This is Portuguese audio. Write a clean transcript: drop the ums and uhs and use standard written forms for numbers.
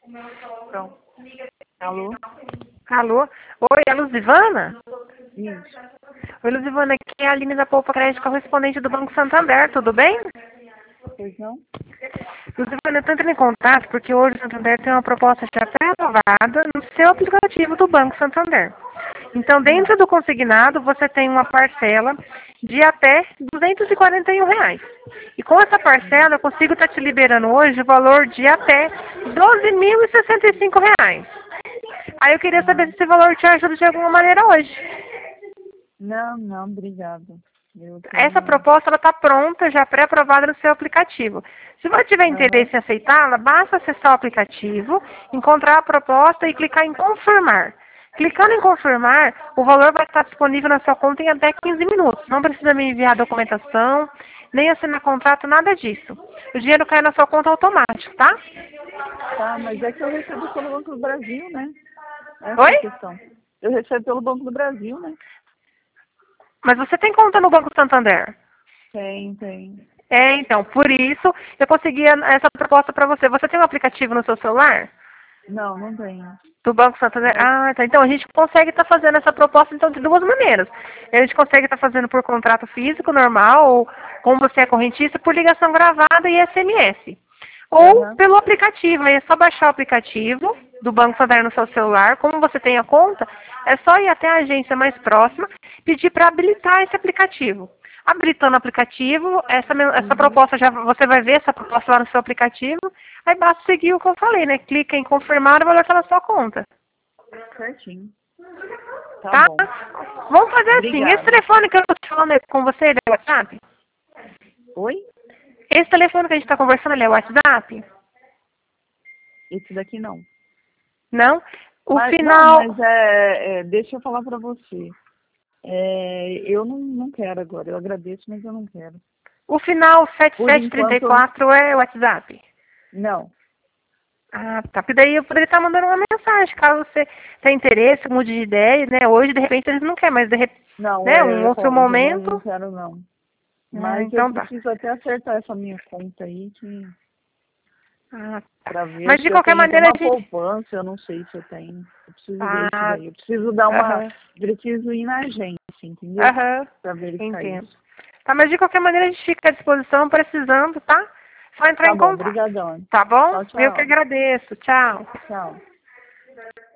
Pronto. Alô? Alô? Oi, é a Luzivana? Isso. Oi, Luzivana, aqui é a Aline da Poupa Crédito, correspondente do Banco Santander, tudo bem? Pois não? Luzivana, eu estou entrando em contato porque hoje o Santander tem uma proposta já pré-aprovada no seu aplicativo do Banco Santander. Então, dentro do consignado, você tem uma parcela de até R$ 241. E com essa parcela, eu consigo estar te liberando hoje o valor de até R$ 12.065. Aí eu queria saber se esse valor te ajuda de alguma maneira hoje. Não, obrigado. Essa proposta está pronta, já pré-aprovada no seu aplicativo. Se você tiver interesse em aceitá-la, basta acessar o aplicativo, encontrar a proposta e clicar em confirmar. Clicando em confirmar, o valor vai estar disponível na sua conta em até 15 minutos. Não precisa me enviar documentação, nem assinar contrato, nada disso. O dinheiro cai na sua conta automático, tá? Tá, mas é que eu recebo pelo Banco do Brasil, né? Essa Oi? é a questão. Eu recebo pelo Banco do Brasil, né? Mas você tem conta no Banco Santander? Tem. Então, por isso eu consegui essa proposta para você. Você tem um aplicativo no seu celular? Não tenho. Do Banco Santander? Mas, Ah, tá. Então a gente consegue estar fazendo essa proposta então de duas maneiras. A gente consegue estar fazendo por contrato físico normal, ou como você é correntista, por ligação gravada e SMS. Ou pelo aplicativo. Aí é só baixar o aplicativo do Banco Santander no seu celular. Como você tem a conta, é só ir até a agência mais próxima, pedir para habilitar esse aplicativo. Habilitando o aplicativo, essa proposta você vai ver essa proposta lá no seu aplicativo, aí basta seguir o que eu falei, né? Clica em confirmar e o valor está na sua conta. certinho. Tá? Bom. Vamos fazer assim. Obrigada. Esse telefone que eu estou falando com você, ele é WhatsApp? Oi? Esse telefone que a gente está conversando, ele é WhatsApp? Esse daqui não. Não? Não, deixa eu falar pra você. Eu não quero agora. Eu agradeço, mas eu não quero. O final Por enquanto, 7734 é WhatsApp? não. Ah, tá. Porque daí eu poderia estar mandando uma mensagem, caso você tenha interesse, mude de ideia, né? Hoje, de repente, eles não querem, mas de repente, Não, né? eu Um ia outro falar, hoje eu não momento. quero não. Mas eu Então tá. preciso até acertar essa minha conta aí, Ah, tá. pra ver Mas de se eu qualquer tenho maneira alguma a gente. poupança, eu não sei se eu tenho. Eu preciso ver isso Ah, daí. Eu preciso dar aham, preciso ir na agência, entendeu? aham. Pra verificar Entendo. isso. Tá, mas de qualquer maneira a gente fica à disposição, precisando, tá? Só entrar Tá em bom, contato. brigadão. Tá bom? Tchau, Eu que tchau. agradeço. Tchau. Tchau.